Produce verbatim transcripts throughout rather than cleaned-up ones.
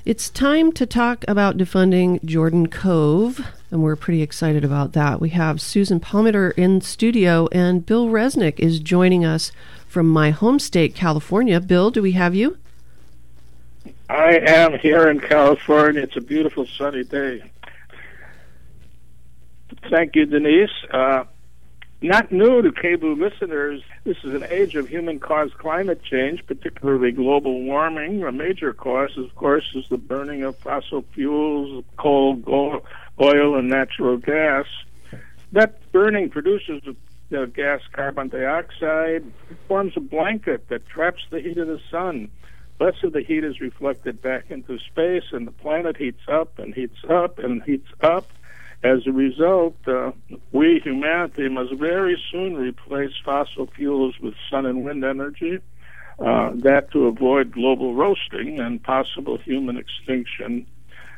It's time to talk about defunding Jordan Cove, and we're pretty excited about that. We have Susan Palmiter in studio, and Bill Resnick is joining us from my home state, California. Bill, do we have you? I am here in California. It's a beautiful sunny day. Thank you, Denise. Uh, not new to K B O O listeners, this is an age of human-caused climate change, particularly global warming. A major cause, of course, is the burning of fossil fuels, coal, oil, and natural gas. That burning produces the gas carbon dioxide. It forms a blanket that traps the heat of the sun. Less of the heat is reflected back into space, and the planet heats up and heats up and heats up. As a result, uh, we, humanity, must very soon replace fossil fuels with sun and wind energy, uh, that to avoid global roasting and possible human extinction.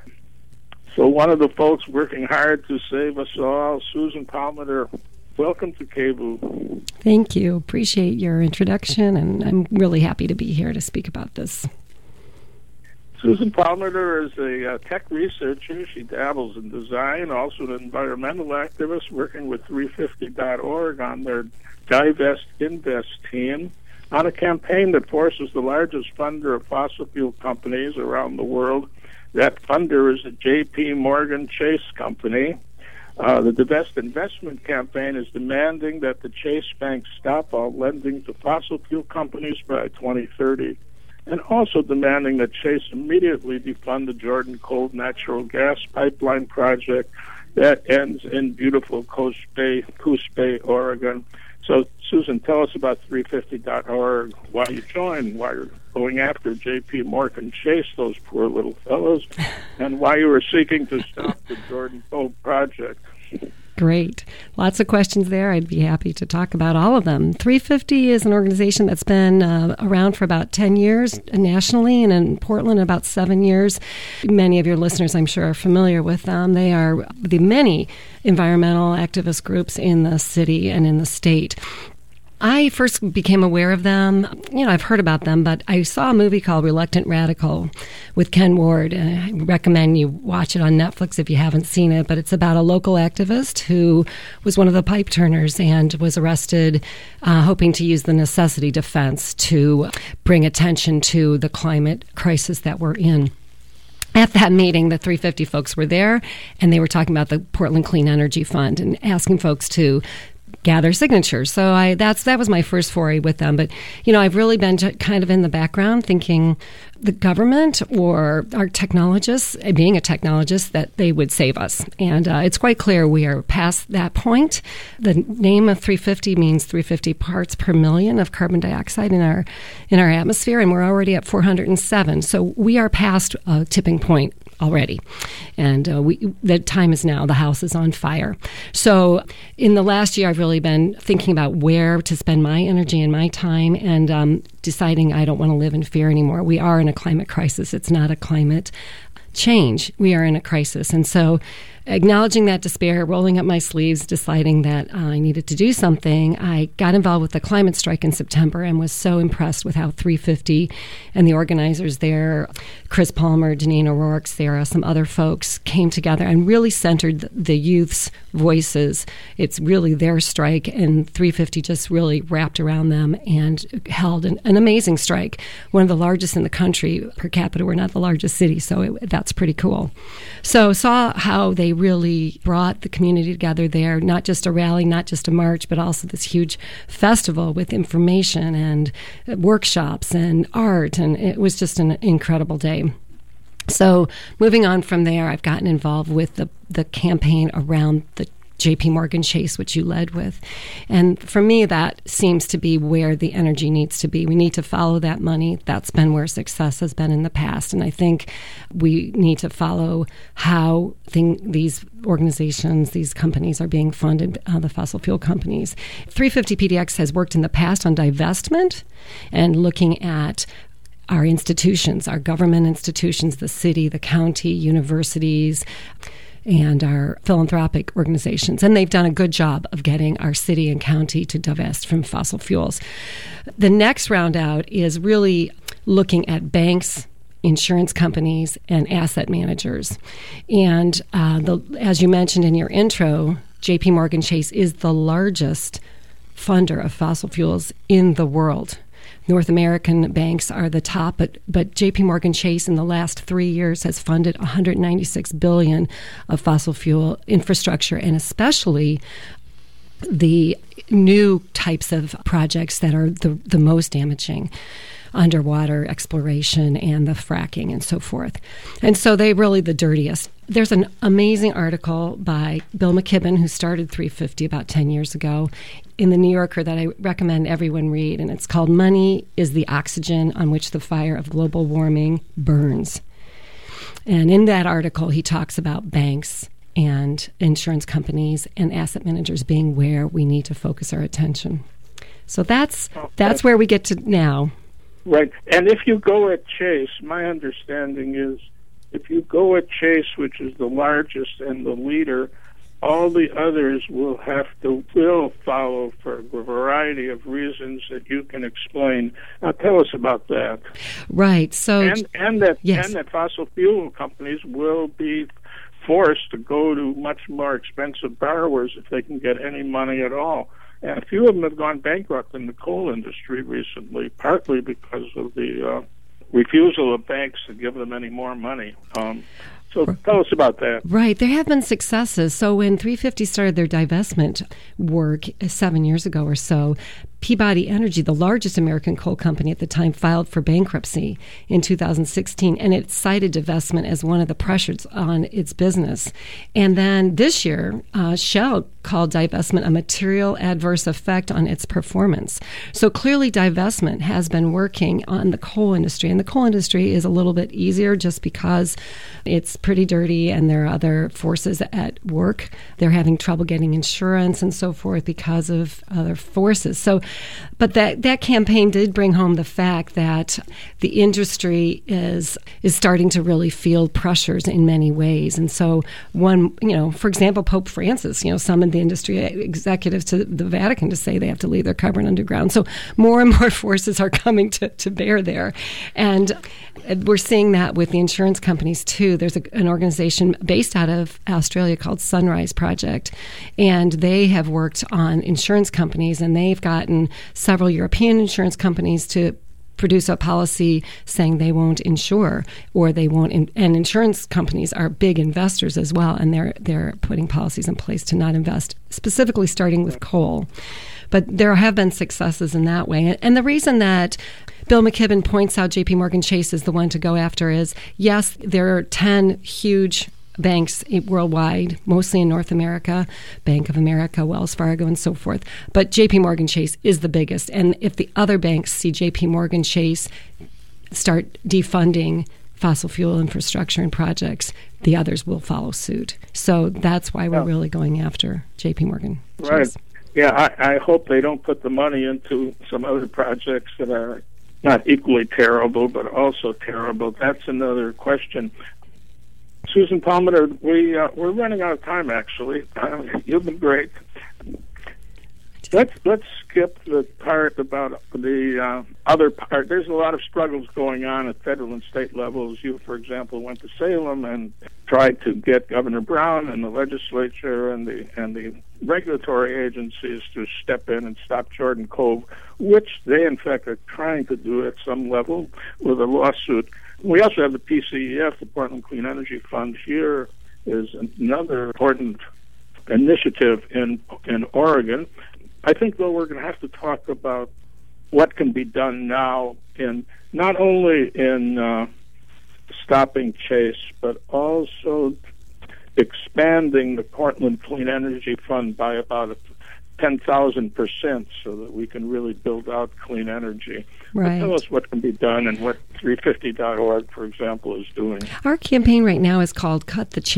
So one of the folks working hard to save us all, Susan Palmiter, welcome to K B O O. Thank you. Appreciate your introduction, and I'm really happy to be here to speak about this. Susan Palmiter is a uh, tech researcher. She dabbles in design, also an environmental activist working with three fifty dot org on their Divest Invest team on a campaign that forces the largest funder of fossil fuel companies around the world. That funder is a J P Morgan Chase company. Uh, the Divest Investment campaign is demanding that the Chase Bank stop all lending to fossil fuel companies by twenty thirty. And also demanding that Chase immediately defund the Jordan Cove natural gas pipeline project that ends in beautiful Coos Bay, Coos Bay, Oregon. So, Susan, tell us about three fifty dot org, why you joined, why you're going after J P Morgan Chase, those poor little fellows, and why you were seeking to stop the Jordan Cove project. Great. Lots of questions there. I'd be happy to talk about all of them. three fifty is an organization that's been uh, around for about ten years nationally, and in Portland about seven years. Many of your listeners, I'm sure, are familiar with them. They are the many environmental activist groups in the city and in the state. I first became aware of them, you know, I've heard about them, but I saw a movie called Reluctant Radical with Ken Ward. And I recommend you watch it on Netflix if you haven't seen it, but it's about a local activist who was one of the pipe turners and was arrested uh, hoping to use the necessity defense to bring attention to the climate crisis that we're in. At that meeting, the three fifty folks were there, and they were talking about the Portland Clean Energy Fund and asking folks to gather signatures. So I that's that was my first foray with them. But, you know, I've really been kind of in the background thinking the government or our technologists, being a technologist, that they would save us. And uh, it's quite clear we are past that point. The name of three fifty means three hundred fifty parts per million of carbon dioxide in our in our atmosphere, and we're already at four hundred seven. So we are past a tipping point already. And uh, we, the time is now. The house is on fire. So in the last year, I've really been thinking about where to spend my energy and my time, and um, deciding I don't want to live in fear anymore. We are in a climate crisis. It's not a climate change. We are in a crisis. And so acknowledging that despair, rolling up my sleeves, deciding that uh, I needed to do something, I got involved with the climate strike in September and was so impressed with how three fifty and the organizers there, Chris Palmer, Deneen O'Rourke, Sarah, some other folks, came together and really centered the, the youth's voices. It's really their strike, and three fifty just really wrapped around them and held an, an amazing strike, one of the largest in the country per capita. We're not the largest city, so it, that's pretty cool. So saw how they really brought the community together there, not just a rally, not just a march, but also this huge festival with information and workshops and art, and it was just an incredible day. So moving on from there, I've gotten involved with the, the campaign around the J P Morgan Chase, which you led with. And for me, that seems to be where the energy needs to be. We need to follow that money. That's been where success has been in the past. And I think we need to follow how thing, these organizations, these companies are being funded, uh, the fossil fuel companies. three fifty P D X has worked in the past on divestment and looking at our institutions, our government institutions, the city, the county, universities, and our philanthropic organizations. And they've done a good job of getting our city and county to divest from fossil fuels. The next round out is really looking at banks insurance companies, and asset managers. And uh, the, as you mentioned in your intro, J P Morgan Chase is the largest funder of fossil fuels in the world. North American banks are the top, but, but J P Morgan Chase in the last three years has funded one hundred ninety-six billion dollars of fossil fuel infrastructure, and especially the new types of projects that are the, the most damaging, underwater exploration and the fracking and so forth. And so they're really the dirtiest. There's an amazing article by Bill McKibben, who started three fifty about ten years ago, in the New Yorker that I recommend everyone read, and it's called Money is the Oxygen on Which the Fire of Global Warming Burns. And in that article, he talks about banks and insurance companies and asset managers being where we need to focus our attention. So that's okay. That's where we get to now. Right. And if you go at Chase, my understanding is if you go at Chase, which is the largest and the leader, all the others will have to will follow for a variety of reasons that you can explain. Now, tell us about that. Right. So, and, and that yes. and that fossil fuel companies will be forced to go to much more expensive borrowers if they can get any money at all. And a few of them have gone bankrupt in the coal industry recently, partly because of the uh, refusal of banks to give them any more money. Um, so tell us about that. Right. There have been successes. So when three fifty started their divestment work seven years ago or so, Peabody Energy, the largest American coal company at the time, filed for bankruptcy in two thousand sixteen, and it cited divestment as one of the pressures on its business. And then this year, uh, Shell called divestment a material adverse effect on its performance. So clearly divestment has been working on the coal industry, and the coal industry is a little bit easier just because it's pretty dirty and there are other forces at work. They're having trouble getting insurance and so forth because of other forces. So But that, that campaign did bring home the fact that the industry is is starting to really feel pressures in many ways. And so one, you know, for example, Pope Francis, you know, summoned the industry executives to the Vatican to say they have to leave their carbon underground. So more and more forces are coming to, to bear there. And we're seeing that with the insurance companies, too. There's a, an organization based out of Australia called Sunrise Project, and they have worked on insurance companies, and they've gotten several European insurance companies to produce a policy saying they won't insure or they won't, in, and insurance companies are big investors as well, and they're they're putting policies in place to not invest, specifically starting with coal. But there have been successes in that way. And the reason that Bill McKibben points out J P Morgan Chase is the one to go after is, yes, there are ten huge banks worldwide, mostly in North America, Bank of America, Wells Fargo, and so forth. But J P Morgan Chase is the biggest. And if the other banks see J P Morgan Chase start defunding fossil fuel infrastructure and projects, the others will follow suit. So that's why we're really going after J P Morgan Chase. Right. Yeah, I, I hope they don't put the money into some other projects that are not equally terrible, but also terrible. That's another question. Susan Palmiter, we, uh, we're running out of time, actually. Uh, you've been great. Let's let's skip the part about the uh, other part. There's a lot of struggles going on at federal and state levels. You, for example, went to Salem and tried to get Governor Brown and the legislature and the and the regulatory agencies to step in and stop Jordan Cove, which they, in fact, are trying to do at some level with a lawsuit. We also have the P C E F, the Portland Clean Energy Fund. Here is another important initiative in in Oregon. I think, though, we're going to have to talk about what can be done now in not only in uh, stopping Chase, but also expanding the Portland Clean Energy Fund by about ten thousand percent so that we can really build out clean energy. Right. But tell us what can be done and what three fifty dot org, for example, is doing. Our campaign right now is called Cut the Chase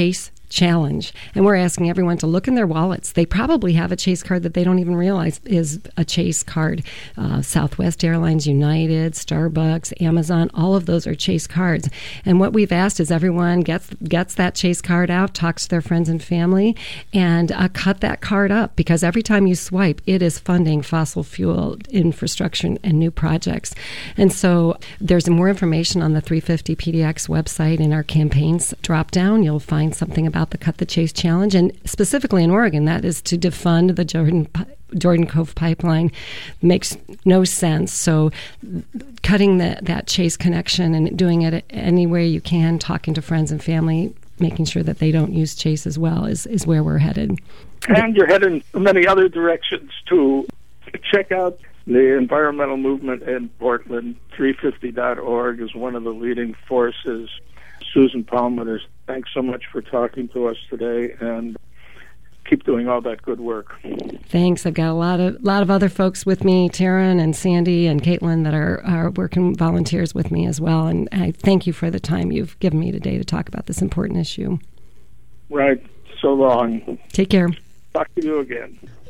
Challenge. And we're asking everyone to look in their wallets. They probably have a Chase card that they don't even realize is a Chase card. Uh, Southwest Airlines, United, Starbucks, Amazon, all of those are Chase cards. And what we've asked is everyone gets gets that Chase card out, talks to their friends and family, and uh, cut that card up, because every time you swipe, it is funding fossil fuel infrastructure and new projects. And so there's more information on the three fifty P D X website. In our campaigns drop down, you'll find something about the Cut the Chase Challenge, and specifically in Oregon, that is to defund the Jordan Jordan Cove pipeline. Makes no sense. So cutting the, that Chase connection and doing it any way you can, talking to friends and family, making sure that they don't use Chase as well is, is where we're headed. And you're heading in many other directions, too. Check out the environmental movement in Portland. three fifty dot org is one of the leading forces. Susan Palmer, thanks so much for talking to us today, and keep doing all that good work. Thanks. I've got a lot of lot of other folks with me, Taryn and Sandy and Caitlin, that are, are working volunteers with me as well. And I thank you for the time you've given me today to talk about this important issue. Right. So long. Take care. Talk to you again.